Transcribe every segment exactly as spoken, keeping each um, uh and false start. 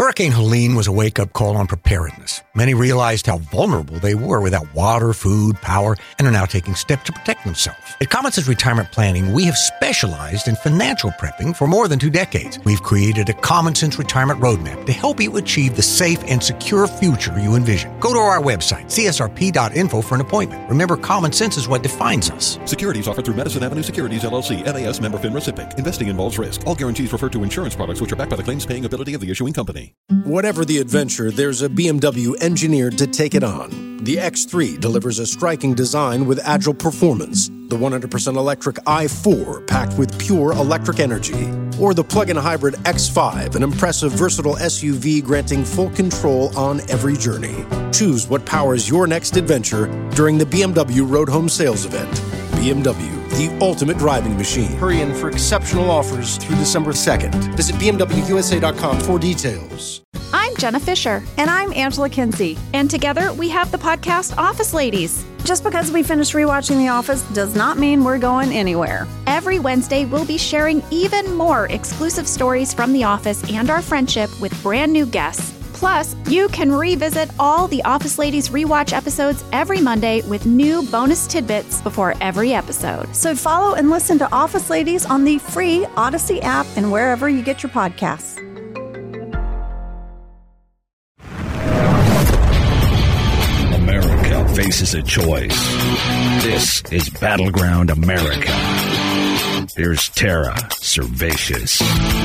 Hurricane Helene was a wake-up call on preparedness. Many realized how vulnerable they were without water, food, power, and are now taking steps to protect themselves. At Common-Sense Retirement Planning, we have specialized in financial prepping for more than two decades. We've created a Common-Sense Retirement Roadmap to help you achieve the safe and secure future you envision. Go to our website, c s r p dot info, for an appointment. Remember, common sense is what defines us. Securities offered through Madison Avenue Securities, L L C, N A S member FINRA S I P C. Investing involves risk. All guarantees refer to insurance products which are backed by the claims-paying ability of the issuing company. Whatever the adventure, there's a B M W engineered to take it on. The X three delivers a striking design with agile performance. The one hundred percent electric i four, packed with pure electric energy. Or the plug-in hybrid X five, an impressive, versatile S U V granting full control on every journey. Choose what powers your next adventure during the B M W Road Home Sales Event. B M W, the ultimate driving machine. Hurry in for exceptional offers through December second. Visit b m w u s a dot com for details. I'm Jenna Fisher. And I'm Angela Kinsey. And together we have the podcast Office Ladies. Just because we finished rewatching The Office does not mean we're going anywhere. Every Wednesday, we'll be sharing even more exclusive stories from The Office and our friendship with brand new guests. Plus, you can revisit all the Office Ladies rewatch episodes every Monday with new bonus tidbits before every episode. So follow and listen to Office Ladies on the free Odyssey app and wherever you get your podcasts. America faces a choice. This is Battleground America. Here's Tara Servatius.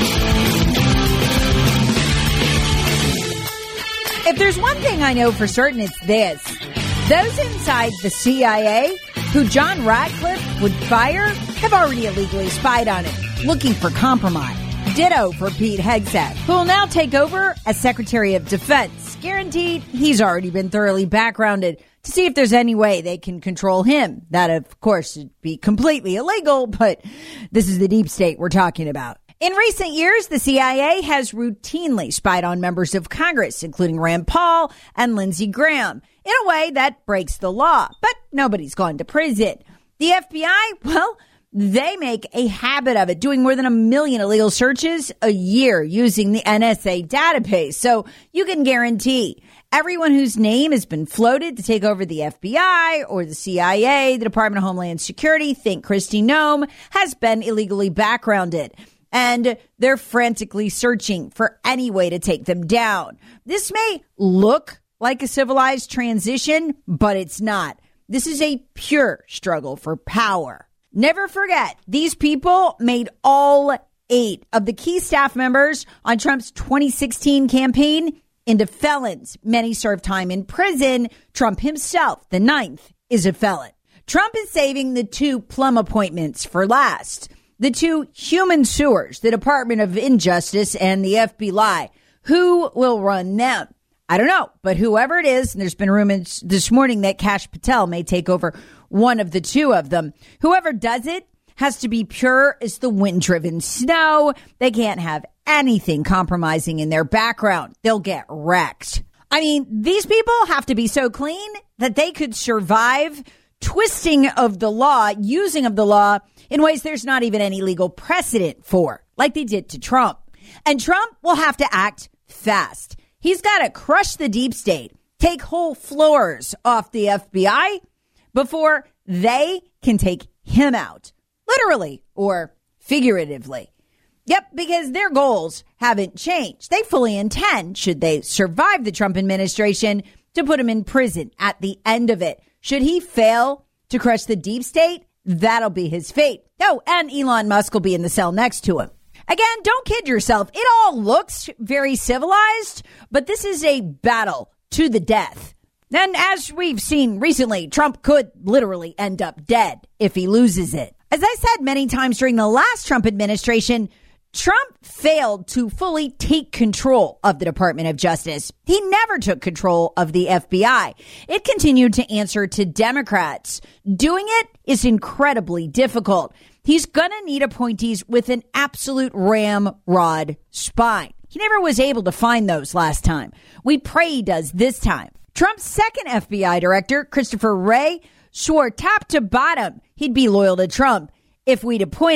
If there's one thing I know for certain, it's this. Those inside the C I A who John Ratcliffe would fire have already illegally spied on him, looking for compromise. Ditto for Pete Hegseth, who will now take over as Secretary of Defense. Guaranteed, he's already been thoroughly backgrounded to see if there's any way they can control him. That, of course, would be completely illegal, but this is the deep state we're talking about. In recent years, the C I A has routinely spied on members of Congress, including Rand Paul and Lindsey Graham, in a way that breaks the law. But nobody's gone to prison. The F B I, well, they make a habit of it, doing more than a million illegal searches a year using the N S A database. So you can guarantee everyone whose name has been floated to take over the F B I or the C I A, the Department of Homeland Security, think Kristi Noem, has been illegally backgrounded. And they're frantically searching for any way to take them down. This may look like a civilized transition, but it's not. This is a pure struggle for power. Never forget, these people made all eight of the key staff members on Trump's twenty sixteen campaign into felons. Many served time in prison. Trump himself, the ninth, is a felon. Trump is saving the two plum appointments for last. The two human sewers, the Department of Injustice and the F B I. Who will run them? I don't know, but whoever it is, and there's been rumors this morning that Kash Patel may take over one of the two of them. Whoever does it has to be pure as the wind-driven snow. They can't have anything compromising in their background. They'll get wrecked. I mean, these people have to be so clean that they could survive twisting of the law, using of the law in ways there's not even any legal precedent for, like they did to Trump. And Trump will have to act fast. He's got to crush the deep state, take whole floors off the F B I before they can take him out, literally or figuratively. Yep, because their goals haven't changed. They fully intend, should they survive the Trump administration, to put him in prison at the end of it. Should he fail to crush the deep state, that'll be his fate. Oh, and Elon Musk will be in the cell next to him. Again, don't kid yourself. It all looks very civilized, but this is a battle to the death. And as we've seen recently, Trump could literally end up dead if he loses it. As I said many times during the last Trump administration, Trump failed to fully take control of the Department of Justice. He never took control of the F B I. It continued to answer to Democrats. Doing it is incredibly difficult. He's going to need appointees with an absolute ramrod spine. He never was able to find those last time. We pray he does this time. Trump's second F B I director, Christopher Wray, swore top to bottom he'd be loyal to Trump if we'd appoint him.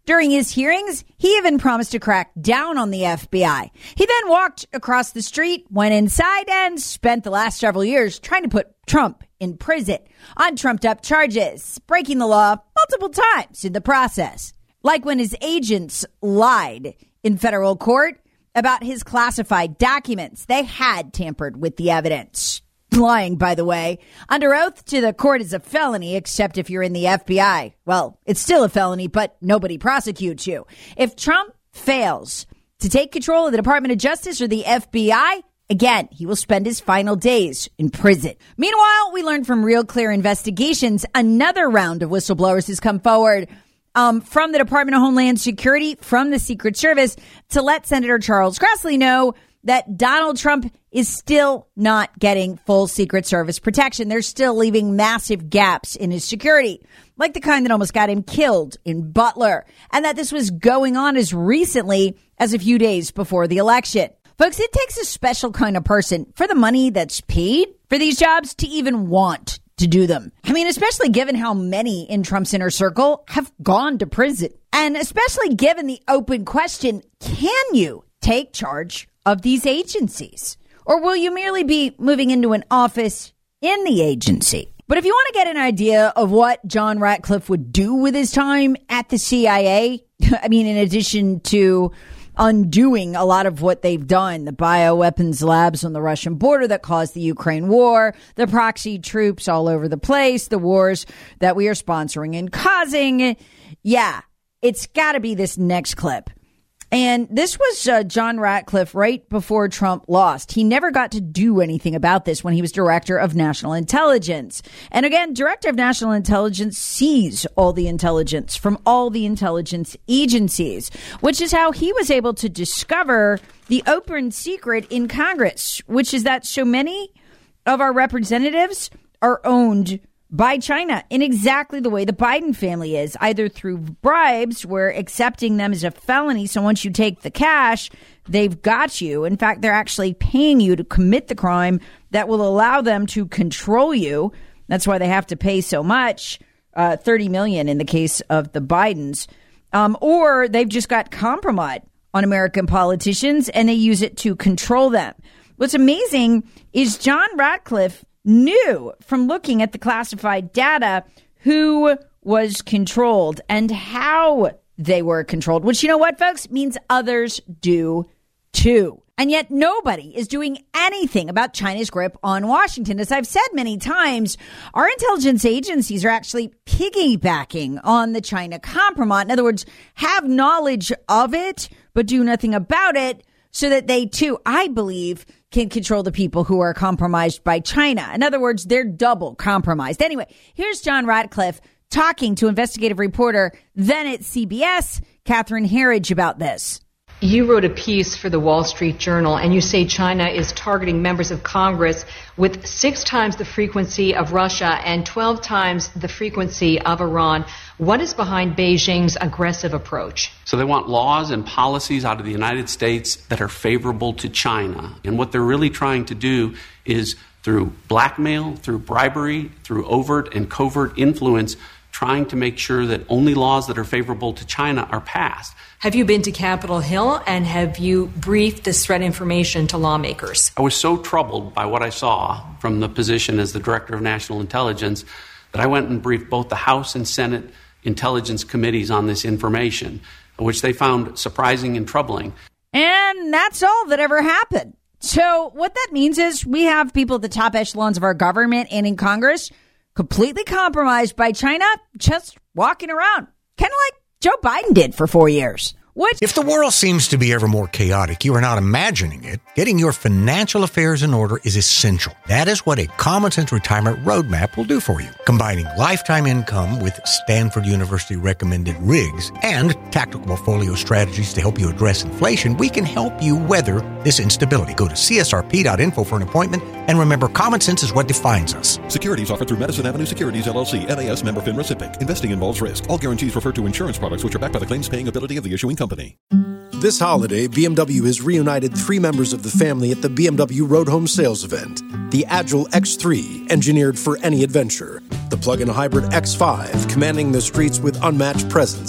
During his hearings, he even promised to crack down on the F B I. He then walked across the street, went inside, and spent the last several years trying to put Trump in prison on trumped-up charges, breaking the law multiple times in the process. Like when his agents lied in federal court about his classified documents. They had tampered with the evidence. Lying, by the way, under oath to the court is a felony, except if you're in the F B I. Well, it's still a felony, but nobody prosecutes you. If Trump fails to take control of the Department of Justice or the F B I, again, he will spend his final days in prison. Meanwhile, we learned from Real Clear Investigations, another round of whistleblowers has come forward um, from the Department of Homeland Security, from the Secret Service, to let Senator Charles Grassley know that Donald Trump is still not getting full Secret Service protection. They're still leaving massive gaps in his security, like the kind that almost got him killed in Butler, and that this was going on as recently as a few days before the election. Folks, it takes a special kind of person for the money that's paid for these jobs to even want to do them. I mean, especially given how many in Trump's inner circle have gone to prison, and especially given the open question, can you take charge of these agencies? Or will you merely be moving into an office in the agency? But if you want to get an idea of what John Ratcliffe would do with his time at the C I A, I mean, in addition to undoing a lot of what they've done, the bioweapons labs on the Russian border that caused the Ukraine war, the proxy troops all over the place, the wars that we are sponsoring and causing, yeah, it's got to be this next clip. And this was uh, John Ratcliffe right before Trump lost. He never got to do anything about this when he was director of national intelligence. And again, director of national intelligence sees all the intelligence from all the intelligence agencies, which is how he was able to discover the open secret in Congress, which is that so many of our representatives are owned by China in exactly the way the Biden family is, either through bribes, where accepting them is a felony. So once you take the cash, they've got you. In fact, they're actually paying you to commit the crime that will allow them to control you. That's why they have to pay so much, uh, thirty million dollars in the case of the Bidens. Um, or they've just got compromise on American politicians and they use it to control them. What's amazing is John Ratcliffe knew from looking at the classified data who was controlled and how they were controlled, which, you know what, folks, means others do too. And yet nobody is doing anything about China's grip on Washington. As I've said many times, our intelligence agencies are actually piggybacking on the China compromise. In other words, have knowledge of it, but do nothing about it, so that they too, I believe, can control the people who are compromised by China. In other words, they're double compromised. Anyway, here's John Ratcliffe talking to investigative reporter then at C B S, Catherine Herridge, about this. You wrote a piece for the Wall Street Journal, and you say China is targeting members of Congress with six times the frequency of Russia and twelve times the frequency of Iran. What is behind Beijing's aggressive approach? So they want laws and policies out of the United States that are favorable to China. And what they're really trying to do is, through blackmail, through bribery, through overt and covert influence, trying to make sure that only laws that are favorable to China are passed. Have you been to Capitol Hill, and have you briefed this threat information to lawmakers? I was so troubled by what I saw from the position as the Director of National Intelligence that I went and briefed both the House and Senate Intelligence Committees on this information, which they found surprising and troubling. And that's all that ever happened. So what that means is we have people at the top echelons of our government and in Congress completely compromised by China, just walking around, kind of like Joe Biden did for four years. Which, if the world seems to be ever more chaotic, you are not imagining it. Getting your financial affairs in order is essential. That is what a Common Sense Retirement Roadmap will do for you. Combining lifetime income with Stanford University recommended R I Gs and tactical portfolio strategies to help you address inflation, we can help you weather this instability. Go to C S R P dot info for an appointment, and remember, common sense is what defines us. Securities offered through Madison Avenue Securities, L L C, N A S member FINRA SIPC. Investing involves risk. All guarantees refer to insurance products which are backed by the claims paying ability of the issuing company. This holiday, B M W has reunited three members of the family at the B M W Road Home Sales event. The Agile X three, engineered for any adventure. The plug-in hybrid X five, commanding the streets with unmatched presence.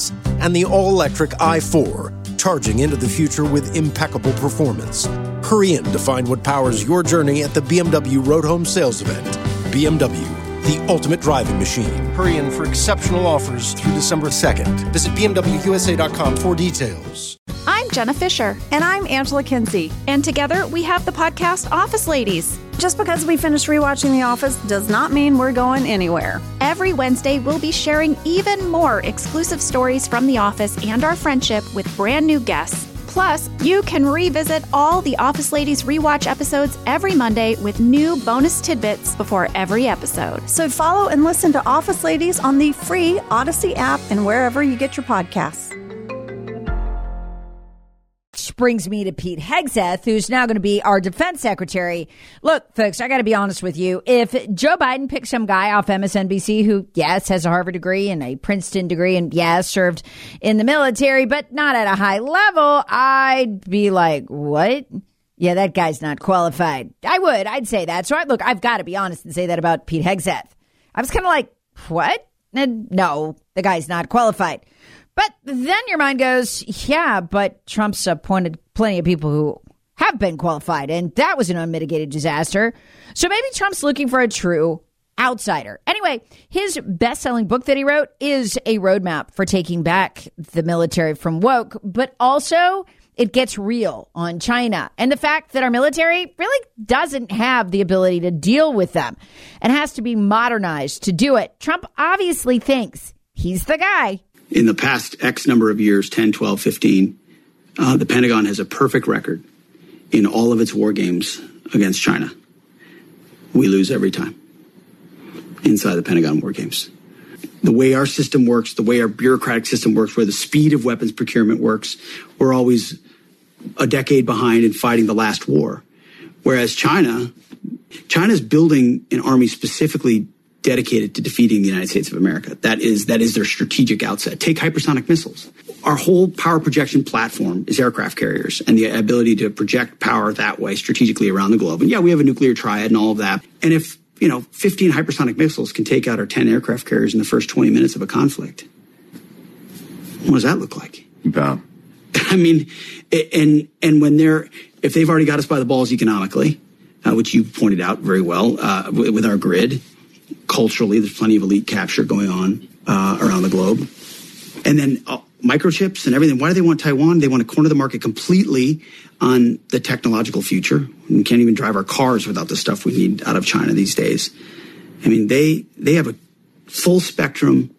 and the all-electric i four, charging into the future with impeccable performance. Hurry in to find what powers your journey at the B M W Road Home Sales Event. B M W, the ultimate driving machine. Hurry in for exceptional offers through December second. Visit B M W U S A dot com for details. I'm Jenna Fisher. And I'm Angela Kinsey. And together we have the podcast Office Ladies. Just because we finished rewatching The Office does not mean we're going anywhere. Every Wednesday, we'll be sharing even more exclusive stories from The Office and our friendship with brand new guests. Plus, you can revisit all the Office Ladies rewatch episodes every Monday with new bonus tidbits before every episode. So follow and listen to Office Ladies on the free Odyssey app and wherever you get your podcasts. Which brings me to Pete Hegseth, who's now going to be our defense secretary. Look, folks, I got to be honest with you. If Joe Biden picked some guy off M S N B C who, yes, has a Harvard degree and a Princeton degree and, yes, served in the military, but not at a high level, I'd be like, what? Yeah, that guy's not qualified. I would. I'd say that. So, I, look, I've got to be honest and say that about Pete Hegseth. I was kind of like, what? And no, the guy's not qualified. But then your mind goes, yeah, but Trump's appointed plenty of people who have been qualified, and that was an unmitigated disaster. So maybe Trump's looking for a true outsider. Anyway, his best-selling book that he wrote is a roadmap for taking back the military from woke, but also it gets real on China and the fact that our military really doesn't have the ability to deal with them and has to be modernized to do it. Trump obviously thinks he's the guy. In the past X number of years, ten, twelve, fifteen, uh, the Pentagon has a perfect record in all of its war games against China. We lose every time inside the Pentagon war games. The way our system works, the way our bureaucratic system works, where the speed of weapons procurement works, we're always a decade behind in fighting the last war. Whereas China, China's building an army specifically dedicated to defeating the United States of America. That is that is their strategic outset. Take hypersonic missiles. Our whole power projection platform is aircraft carriers and the ability to project power that way strategically around the globe. And yeah, we have a nuclear triad and all of that. And if, you know, fifteen hypersonic missiles can take out our ten aircraft carriers in the first twenty minutes of a conflict, what does that look like? Yeah. I mean, and and when they're, if they've already got us by the balls economically, uh, which you pointed out very well, uh, with our grid, culturally, there's plenty of elite capture going on uh, around the globe. And then uh, microchips and everything. Why do they want Taiwan? They want to corner the market completely on the technological future. We can't even drive our cars without the stuff we need out of China these days. I mean, they they have a full spectrum,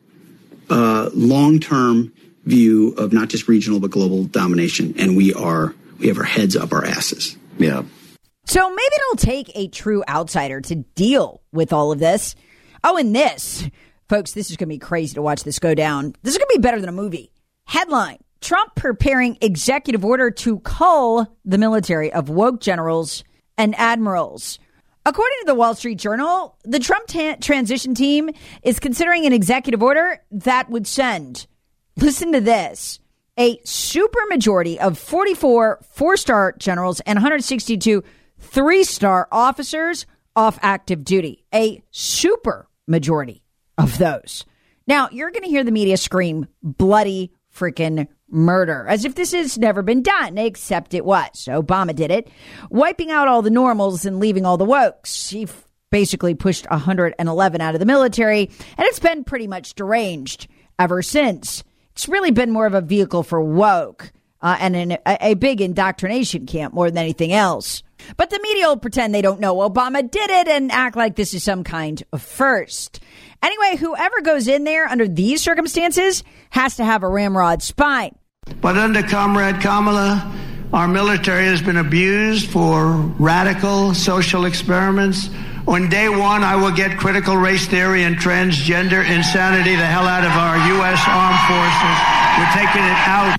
uh, long-term view of not just regional but global domination. And we are we have our heads up our asses. Yeah. So maybe it'll take a true outsider to deal with all of this. Oh, and this, folks, this is going to be crazy to watch this go down. This is going to be better than a movie. Headline, Trump preparing executive order to cull the military of woke generals and admirals. According to the Wall Street Journal, the Trump ta- transition team is considering an executive order that would send, listen to this, a supermajority of forty-four four-star generals and one hundred sixty-two three-star officers off active duty. A super majority of those. Now, you're going to hear the media scream bloody freaking murder, as if this has never been done, except it was. Obama did it, wiping out all the normals and leaving all the wokes. He f- basically pushed one hundred eleven out of the military, and it's been pretty much deranged ever since. It's really been more of a vehicle for woke uh, and an, a, a big indoctrination camp more than anything else. But the media will pretend they don't know Obama did it and act like this is some kind of first. Anyway, whoever goes in there under these circumstances has to have a ramrod spine. But under Comrade Kamala, our military has been abused for radical social experiments. On day one, I will get critical race theory and transgender insanity the hell out of our U S armed forces. We're taking it out.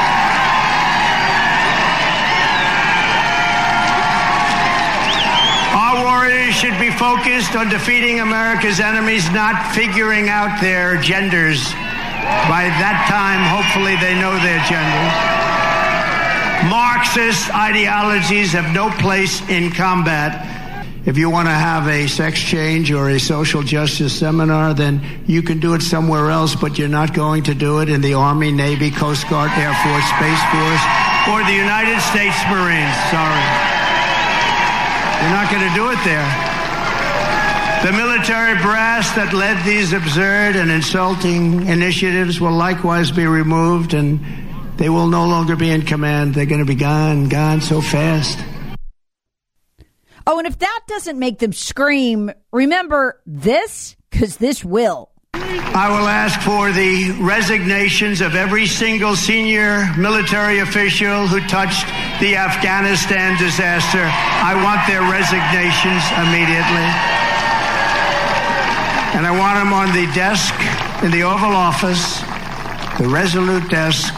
Our warriors should be focused on defeating America's enemies, not figuring out their genders. By that time, hopefully they know their genders. Marxist ideologies have no place in combat. if you want to have a sex change or a social justice seminar, then you can do it somewhere else, but you're not going to do it in the Army, Navy, Coast Guard, Air Force, Space Force, or the United States Marines. Sorry. You're not going to do it there. The military brass that led these absurd and insulting initiatives will likewise be removed, and they will no longer be in command. They're going to be gone, gone so fast. Oh, and if that doesn't make them scream, remember this, because this will. I will ask for the resignations of every single senior military official who touched the Afghanistan disaster. I want their resignations immediately. And I want them on the desk in the Oval Office, the Resolute desk.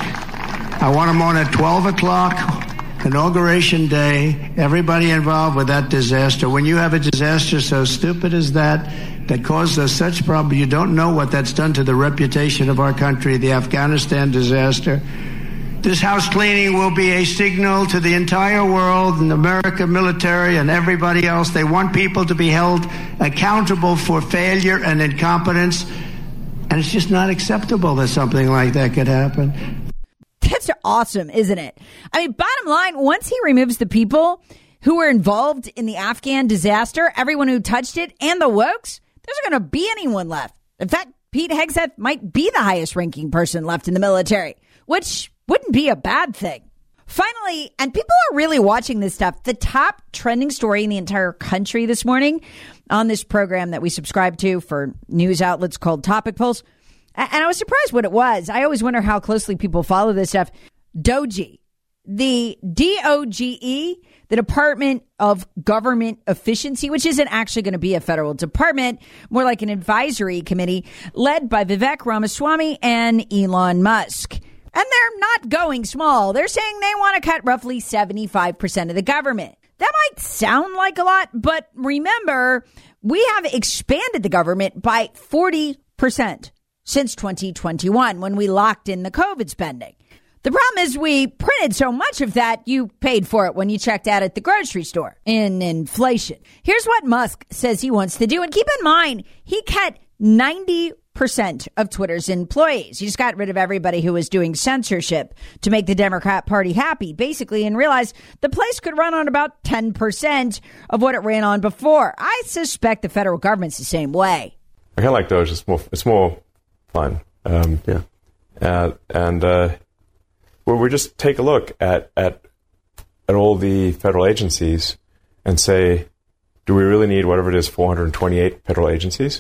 I want them on at twelve o'clock. Inauguration Day, everybody involved with that disaster. When you have a disaster so stupid as that, that caused us such problems, you don't know what that's done to the reputation of our country, the Afghanistan disaster. This house cleaning will be a signal to the entire world and the American military and everybody else. They want people to be held accountable for failure and incompetence, and it's just not acceptable that something like that could happen. That's awesome, isn't it? I mean, bottom line, once he removes the people who were involved in the Afghan disaster, everyone who touched it, and the wokes, there's going to be anyone left. In fact, Pete Hegseth might be the highest ranking person left in the military, which wouldn't be a bad thing. Finally, and people are really watching this stuff, the top trending story in the entire country this morning on this program that we subscribe to for news outlets called Topic Pulse. And I was surprised what it was. I always wonder how closely people follow this stuff. DOGE, the D O G E, the Department of Government Efficiency, which isn't actually going to be a federal department, more like an advisory committee led by Vivek Ramaswamy and Elon Musk. And they're not going small. They're saying they want to cut roughly seventy-five percent of the government. That might sound like a lot, but remember, we have expanded the government by forty percent. Since twenty twenty-one, when we locked in the COVID spending. The problem is we printed so much of that, you paid for it when you checked out at the grocery store in inflation. Here's what Musk says he wants to do. And keep in mind, he cut ninety percent of Twitter's employees. He just got rid of everybody who was doing censorship to make the Democrat Party happy, basically, and realized the place could run on about ten percent of what it ran on before. I suspect the federal government's the same way. I kind of like Doge. It's more, it's more fun. Um, yeah. Uh, and uh, where we just take a look at, at at all the federal agencies and say, do we really need whatever it is, four hundred twenty-eight federal agencies?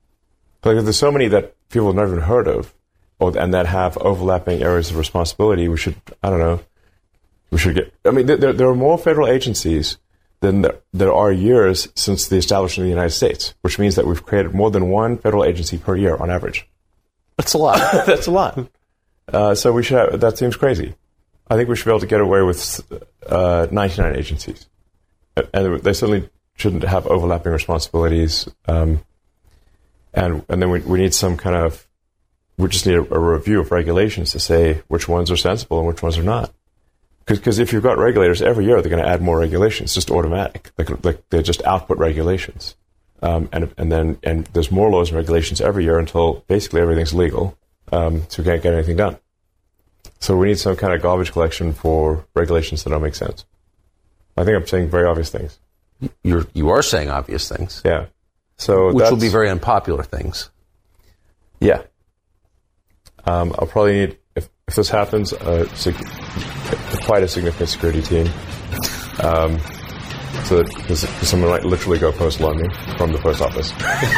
Like, there's so many that people have never even heard of, or, and that have overlapping areas of responsibility. We should, I don't know, we should get, I mean, there, there are more federal agencies than there, there are years since the establishment of the United States, which means that we've created more than one federal agency per year on average. That's a lot. That's a lot. Uh, so we should have, that seems crazy. I think we should be able to get away with uh, ninety-nine agencies. And they certainly shouldn't have overlapping responsibilities. Um, and and then we, we need some kind of, we just need a, a review of regulations to say which ones are sensible and which ones are not. Because if you've got regulators, every year they're going to add more regulations, just automatic. Like, like they just output regulations. Um, and and then and there's more laws and regulations every year until basically everything's legal, um, so we can't get anything done. So we need some kind of garbage collection for regulations that don't make sense. I think I'm saying very obvious things. You're you are saying obvious things. Yeah. So which that's, will be very unpopular things. Yeah. Um, I'll probably need, if if this happens, uh, sig- quite a significant security team. Um, So that someone might literally go postal on me from the post office.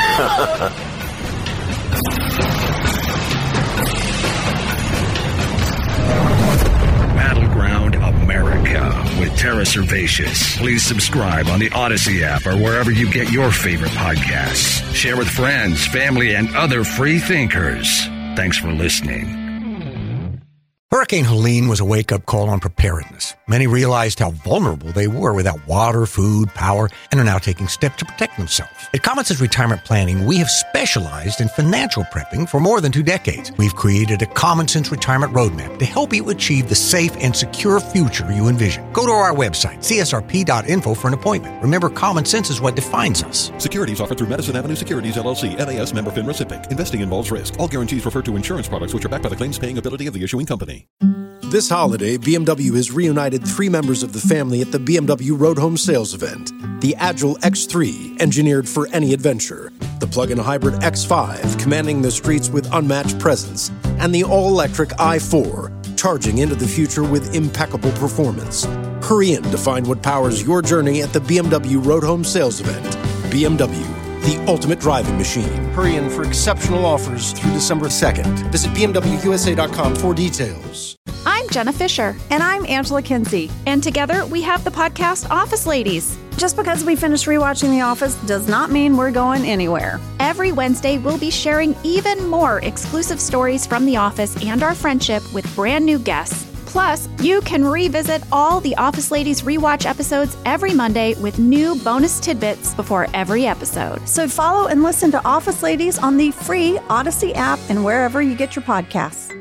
Battleground America with Tara Servatius. Please subscribe on the Odyssey app or wherever you get your favorite podcasts. Share with friends, family, and other free thinkers. Thanks for listening. Hurricane Helene was a wake-up call on preparedness. Many realized how vulnerable they were without water, food, power, and are now taking steps to protect themselves. At Commonsense Retirement Planning, we have specialized in financial prepping for more than two decades. We've created a Commonsense Retirement Roadmap to help you achieve the safe and secure future you envision. Go to our website, c s r p dot info, for an appointment. Remember, common sense is what defines us. Securities offered through Madison Avenue Securities, L L C, N A S member FINRA SIPC. Investing involves risk. All guarantees refer to insurance products which are backed by the claims-paying ability of the issuing company. This holiday, B M W has reunited three members of the family at the B M W Road Home Sales event. The Agile X three, engineered for any adventure. The plug-in hybrid X five, commanding the streets with unmatched presence. And the all-electric i four, charging into the future with impeccable performance. Hurry in to find what powers your journey at the B M W Road Home Sales event. B M W, the ultimate driving machine. Hurry in for exceptional offers through December second. Visit b m w u s a dot com for details. I'm Jenna Fisher. And I'm Angela Kinsey. And together we have the podcast Office Ladies. Just because we finished rewatching The Office does not mean we're going anywhere. Every Wednesday, we'll be sharing even more exclusive stories from The Office and our friendship with brand new guests. Plus, you can revisit all the Office Ladies rewatch episodes every Monday with new bonus tidbits before every episode. So follow and listen to Office Ladies on the free Odyssey app and wherever you get your podcasts.